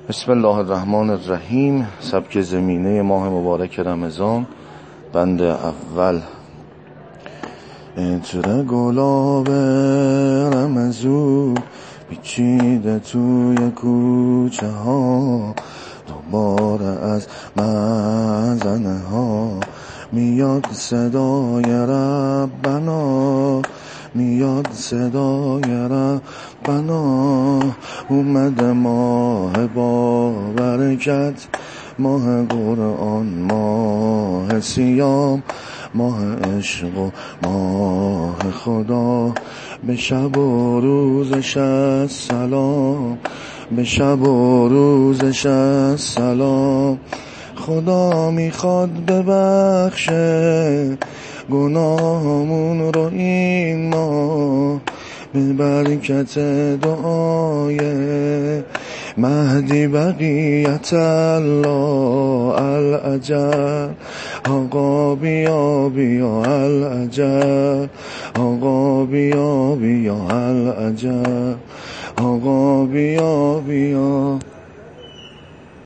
بسم الله الرحمن الرحیم. سبک زمینه ماه مبارک رمضان، بند اول. عطر گلاب رمضون پیچیده توی کوچه ها، دوباره از مزنه ها میاد صدای ربنا، میاد صدای ربنا. اومده ماه با برکت، ماه قرآن، ماه صیام، ماه عشق و ماه خدا. به شب و روزش السلام، به شب و روزش السلام. خدا میخواد ببخشه گناهمون رو این ماه، به برکت دعای مهدی بقیت الله العجل. آقا بیا بیا العجل، آقا بیا بیا العجل، آقا بیا بیا.